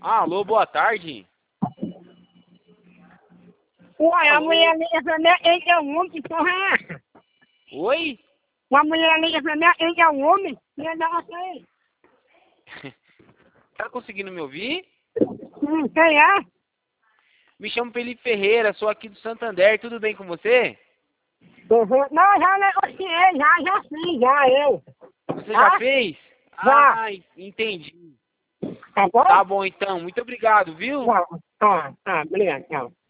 Alô, boa tarde. Ué, a Alô? mulher liga pra mim, ele é um homem, que porra é essa? Oi? Uma mulher liga pra mim, ele é um homem, e eu não sei. Tá conseguindo me ouvir? Quem é? Me chamo Felipe Ferreira, sou aqui do Santander, tudo bem com você? Não, já negociei, já fiz, já eu. Você já fez? Já. Ai, entendi. Tá bom? Tá bom então, muito obrigado, viu? Tá, obrigado, tchau.